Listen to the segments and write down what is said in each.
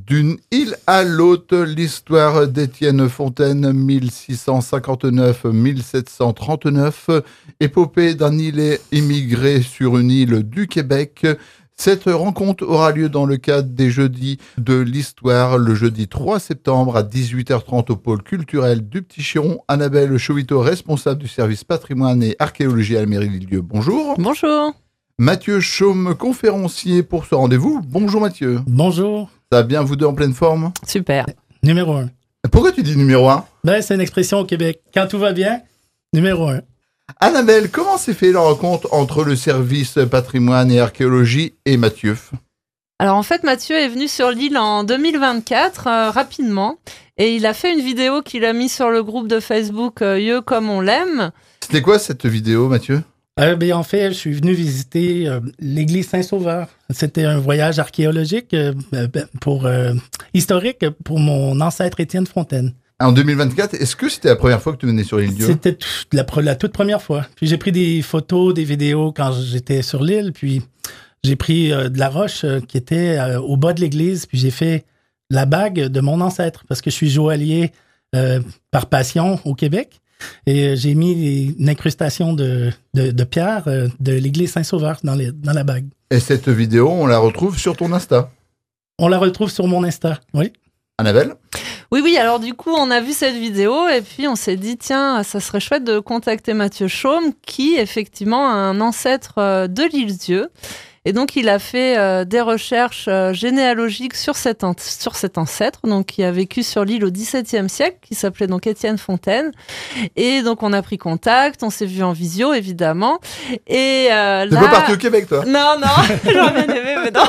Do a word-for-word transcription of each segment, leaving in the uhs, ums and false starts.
D'une île à l'autre, l'histoire d'Étienne Fontaine, mille six cent cinquante-neuf à mille sept cent trente-neuf, épopée d'un îlet immigré sur une île du Québec. Cette rencontre aura lieu dans le cadre des Jeudis de l'Histoire, le jeudi trois septembre à dix-huit heures trente au pôle culturel du Petit-Chiron. Annabelle Chauviteau, responsable du service patrimoine et archéologie à la mairie d'Île-Dieu. Bonjour. Bonjour. Mathieu Chaume, conférencier pour ce rendez-vous. Bonjour Mathieu. Bonjour. Ça va bien, vous deux en pleine forme? Super. Numéro un. Pourquoi tu dis numéro un? Ben, c'est une expression au Québec. Quand tout va bien, numéro un. Annabelle, comment s'est fait la rencontre entre le service patrimoine et archéologie et Mathieu? Alors en fait, Mathieu est venu sur l'île en deux mille vingt-quatre, euh, rapidement, et il a fait une vidéo qu'il a mise sur le groupe de Facebook euh, « Yeux comme on l'aime ». C'était quoi cette vidéo, Mathieu? Euh, ben, en fait, je suis venu visiter euh, l'église Saint-Sauveur. C'était un voyage archéologique euh, pour, euh, historique pour mon ancêtre Étienne Fontaine. En deux mille vingt-quatre, est-ce que c'était la première fois que tu venais sur l'île Dieu? C'était tout, la, la toute première fois. Puis j'ai pris des photos, des vidéos quand j'étais sur l'île. Puis j'ai pris euh, de la roche euh, qui était euh, au bas de l'église. Puis j'ai fait la bague de mon ancêtre parce que je suis joaillier euh, par passion au Québec. Et euh, j'ai mis une incrustation de, de, de pierre euh, de l'église Saint-Sauveur dans, les, dans la bague. Et cette vidéo, on la retrouve sur ton Insta? On la retrouve sur mon Insta, oui. Annabelle? Oui, oui, alors du coup, on a vu cette vidéo et puis on s'est dit, tiens, ça serait chouette de contacter Mathieu Chaume, qui est effectivement un ancêtre de l'Île-Dieu. Et donc, il a fait euh, des recherches euh, généalogiques sur cet, an- sur cet ancêtre, donc qui a vécu sur l'île au dix-septième siècle, qui s'appelait donc Étienne Fontaine. Et donc, on a pris contact, on s'est vu en visio, évidemment. Et euh, T'es là... pas parti au Québec, toi? Non, non, j'aurais bien aimé, mais non.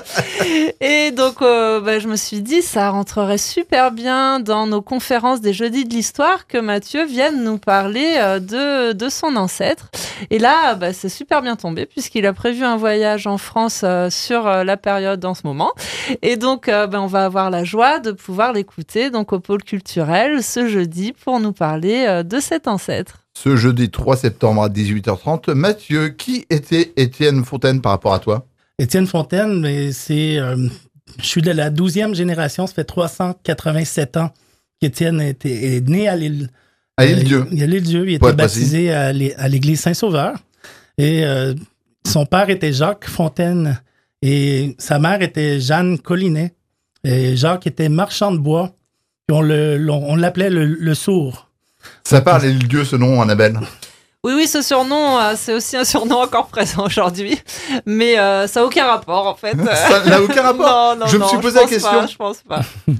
Et donc, euh, bah, je me suis dit, ça rentrerait super bien dans nos conférences des Jeudis de l'Histoire que Mathieu vienne nous parler euh, de, de son ancêtre. Et là, bah, c'est super bien tombé, puisqu'il a prévu un voyage en France euh, sur euh, la période en ce moment. Et donc, euh, ben, on va avoir la joie de pouvoir l'écouter donc au pôle culturel ce jeudi pour nous parler euh, de cet ancêtre. Ce jeudi trois septembre à dix-huit heures trente. Mathieu, qui était Étienne Fontaine par rapport à toi? Étienne Fontaine, mais c'est, euh, je suis de la douzième génération, ça fait trois cent quatre-vingt-sept ans qu'Étienne est, est né à l'île. À l'Île-Dieu. Euh, à l'Île-Dieu, il Pour était être baptisé à, l'é- à l'église Saint-Sauveur. Et euh, son père était Jacques Fontaine et sa mère était Jeanne Collinet. Et Jacques était marchand de bois. Puis on, le, l'on- on l'appelait le, le sourd. Ça parle à l'Île-Dieu, ce nom, Annabelle? Oui, oui, ce surnom, euh, c'est aussi un surnom encore présent aujourd'hui, mais euh, ça n'a aucun rapport en fait. Ça n'a aucun rapport? Non, non, Je me non, suis posé je la pense question. pas, je pense pas.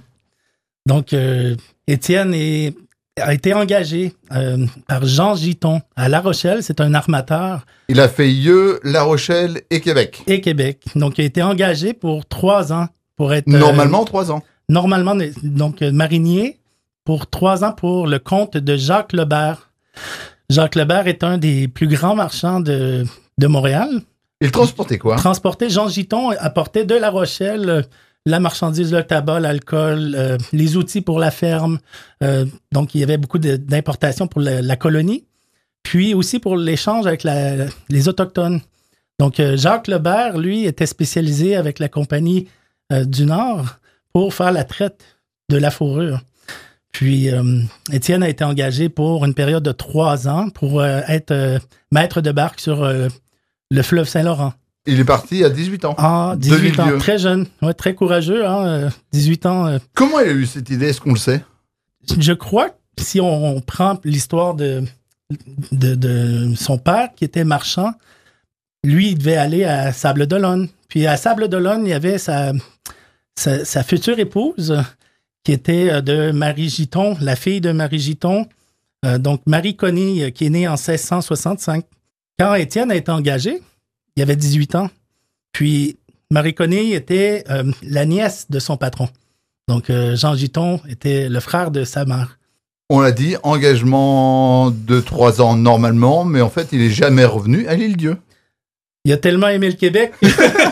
Donc, euh, Étienne est, a été engagé euh, par Jean Giton à La Rochelle. C'est un armateur. Il a fait Yeux, La Rochelle et Québec. Et Québec. Donc, il a été engagé pour trois ans pour être... euh, Normalement, trois ans. Normalement, donc, euh, marinier pour trois ans pour le compte de Jacques Lebert. Jacques Lebert est un des plus grands marchands de, de Montréal. Il transportait quoi? Transportait, Jean Giton apportait de La Rochelle euh, la marchandise, le tabac, l'alcool, euh, les outils pour la ferme. Euh, donc, il y avait beaucoup de, d'importations pour la, la colonie. Puis aussi pour l'échange avec la, les Autochtones. Donc, euh, Jacques Lebert, lui, était spécialisé avec la Compagnie euh, du Nord pour faire la traite de la fourrure. Puis, euh, Étienne a été engagé pour une période de trois ans pour euh, être euh, maître de barque sur euh, le fleuve Saint-Laurent. Il est parti à dix-huit ans. Ah, dix-huit ans, très jeune, ouais, très courageux, hein, euh, dix-huit ans. Euh. Comment il a eu cette idée? Est-ce qu'on le sait? Je crois que si on, on prend l'histoire de, de, de son père, qui était marchand, lui, il devait aller à Sables-d'Olonne. Puis à Sables-d'Olonne, il y avait sa, sa, sa future épouse, qui était de Marie Giton, la fille de Marie Giton, euh, donc Marie Conny, qui est née en seize cent soixante-cinq. Quand Étienne a été engagé, il avait dix-huit ans. Puis Marie Conny était euh, la nièce de son patron. Donc euh, Jean Giton était le frère de sa mère. On l'a dit, engagement de trois ans normalement, mais en fait, il est jamais revenu à l'Île-Dieu. Il a tellement aimé le Québec. Puis,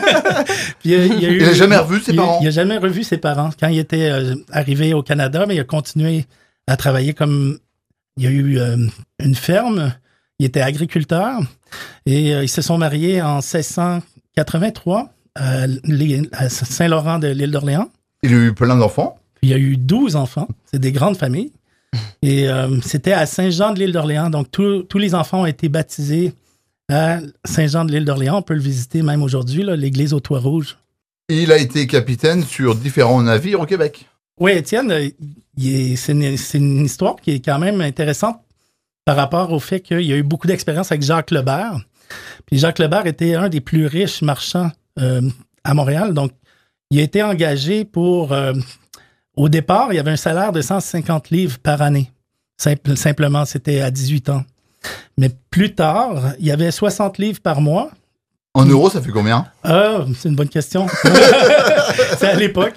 il a, il a eu, il a jamais revu ses il, parents. Il a jamais revu ses parents. Quand il était euh, arrivé au Canada, mais il a continué à travailler comme... Il y a eu euh, une ferme. Il était agriculteur. Et euh, ils se sont mariés en seize cent quatre-vingt-trois à, à Saint-Laurent de l'île d'Orléans. Il a eu plein d'enfants. Il y a eu douze enfants. C'est des grandes familles. Et euh, c'était à Saint-Jean de l'île d'Orléans. Donc, tout, tous les enfants ont été baptisés à Saint-Jean de l'île d'Orléans. On peut le visiter même aujourd'hui, là, l'église aux Toits Rouges. Il a été capitaine sur différents navires au Québec. Oui, Étienne, il est, c'est, une, c'est une histoire qui est quand même intéressante par rapport au fait qu'il y a eu beaucoup d'expérience avec Jacques Lebert. Puis Jacques Lebert était un des plus riches marchands euh, à Montréal. Donc, il a été engagé pour... Euh, au départ, il y avait un salaire de cent cinquante livres par année. Simple, simplement, c'était à dix-huit ans. Mais plus tard, il y avait soixante livres par mois. En euros, ça fait combien? Ah, c'est une bonne question. C'est à l'époque.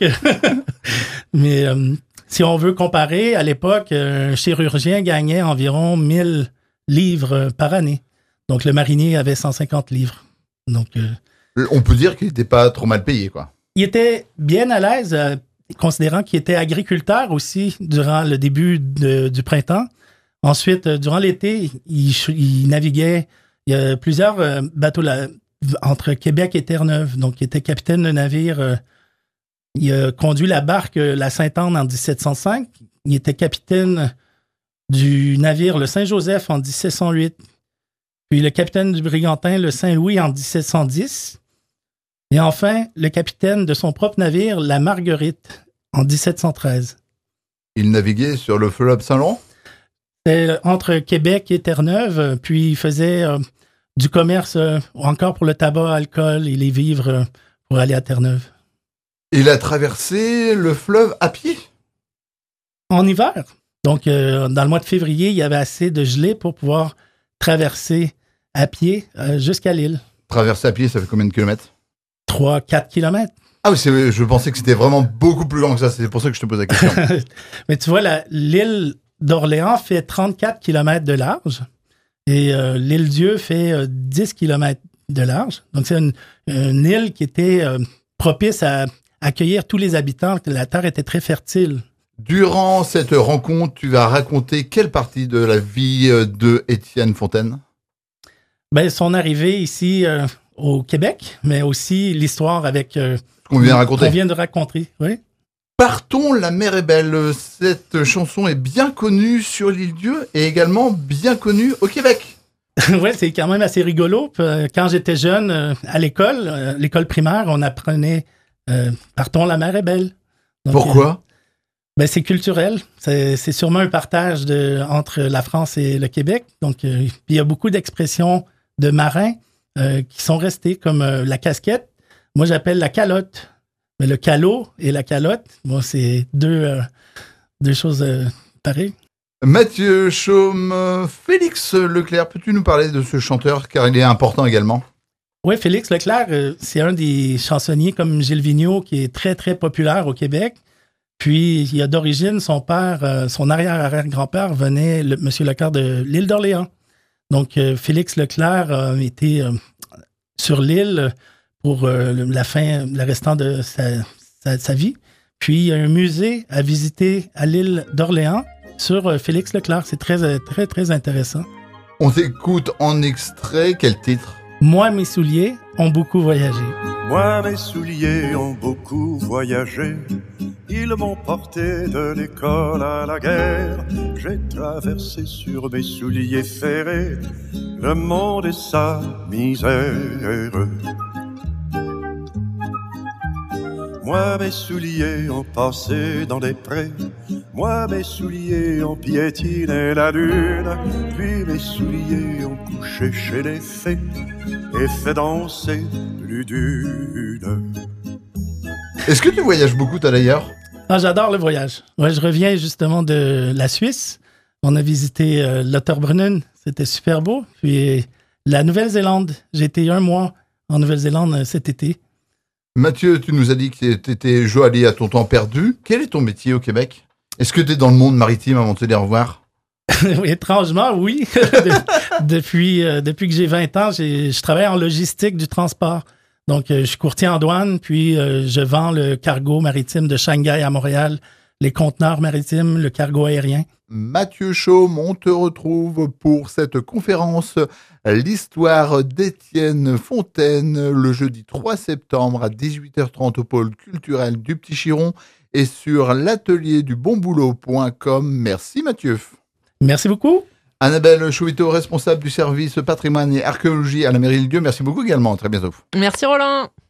Mais euh, si on veut comparer, à l'époque, un chirurgien gagnait environ mille livres par année. Donc, le marinier avait cent cinquante livres. Donc, euh, on peut dire qu'il n'était pas trop mal payé, quoi. Il était bien à l'aise, euh, considérant qu'il était agriculteur aussi durant le début de, du printemps. Ensuite, euh, durant l'été, il, il naviguait. Il y a plusieurs euh, bateaux là, entre Québec et Terre-Neuve. Donc, il était capitaine de navire. Euh, il a conduit la barque euh, la Sainte-Anne en dix-sept cent cinq. Il était capitaine du navire le Saint-Joseph en dix-sept cent huit. Puis le capitaine du Brigantin le Saint-Louis en dix-sept cent dix. Et enfin, le capitaine de son propre navire, la Marguerite, en dix-sept cent treize. Il naviguait sur le fleuve Saint-Laurent? C'était entre Québec et Terre-Neuve, puis il faisait euh, du commerce euh, encore pour le tabac, l'alcool et les vivres euh, pour aller à Terre-Neuve. Il a traversé le fleuve à pied? En hiver. Donc, euh, dans le mois de février, il y avait assez de gelée pour pouvoir traverser à pied euh, jusqu'à l'île. Traverser à pied, ça fait combien de kilomètres? trois à quatre kilomètres. Ah oui, c'est, je pensais que c'était vraiment beaucoup plus grand que ça. C'est pour ça que je te pose la question. Mais tu vois, la, l'île d'Orléans fait trente-quatre kilomètres de large et euh, l'île Dieu fait euh, dix kilomètres de large. Donc, c'est une, une île qui était euh, propice à accueillir tous les habitants. La terre était très fertile. Durant cette rencontre, tu vas raconter quelle partie de la vie de Étienne Fontaine? Ben, son arrivée ici euh, au Québec, mais aussi l'histoire avec... Euh, Ce qu'on vient de raconter. Qu'on vient de raconter, oui. Partons, la mer est belle. Cette chanson est bien connue sur l'île Dieu et également bien connue au Québec. Oui, c'est quand même assez rigolo. Quand j'étais jeune, euh, à l'école, euh, l'école primaire, on apprenait euh, « Partons, la mer est belle ». Donc, pourquoi? Euh, ben, c'est culturel. C'est, c'est sûrement un partage de, entre la France et le Québec. Donc, euh, il y a beaucoup d'expressions de marins euh, qui sont restées, comme euh, la casquette. Moi, j'appelle la calotte. Mais le calot et la calotte, bon, c'est deux, euh, deux choses euh, pareilles. Mathieu Chaume, Félix Leclerc, peux-tu nous parler de ce chanteur, car il est important également? Oui, Félix Leclerc, euh, c'est un des chansonniers comme Gilles Vigneault qui est très, très populaire au Québec. Puis, il y a d'origine, son père, euh, son arrière-arrière-grand-père venait, le, M. Leclerc de l'île d'Orléans. Donc, euh, Félix Leclerc a été euh, sur l'île pour euh, la fin, le restant de sa, sa, sa vie. Puis, il y a un musée à visiter à l'île d'Orléans sur euh, Félix Leclerc. C'est très, très, très intéressant. On t'écoute en extrait. Quel titre? Moi, mes souliers ont beaucoup voyagé. Moi, mes souliers ont beaucoup voyagé. Ils m'ont porté de l'école à la guerre. J'ai traversé sur mes souliers ferrés le monde et sa misère. Moi, mes souliers ont passé dans les prés. Moi, mes souliers ont piétiné la lune. Puis mes souliers ont couché chez les fées et fait danser plus d'une. Est-ce que tu voyages beaucoup, toi, d'ailleurs? Ah, j'adore le voyage. Ouais, je reviens justement de la Suisse. On a visité euh, l'Otterbrunnen. C'était super beau. Puis la Nouvelle-Zélande. J'ai été un mois en Nouvelle-Zélande euh, cet été. Mathieu, tu nous as dit que tu étais joaillier à ton temps perdu. Quel est ton métier au Québec? Est-ce que tu es dans le monde maritime avant de te dire au revoir? Étrangement, oui. de, depuis, euh, depuis que j'ai vingt ans, j'ai, je travaille en logistique du transport. Donc, euh, je suis courtier en douane, puis euh, je vends le cargo maritime de Shanghai à Montréal les conteneurs maritimes, le cargo aérien. Mathieu Chaume, on te retrouve pour cette conférence L'histoire d'Étienne Fontaine le jeudi trois septembre à dix-huit heures trente au pôle culturel du Petit Chiron et sur l'atelier du bon boulot point com. Merci Mathieu. Merci beaucoup. Annabelle Chouito, responsable du service patrimoine et archéologie à la mairie de Dieu. Merci beaucoup également. À très bientôt. Merci Roland.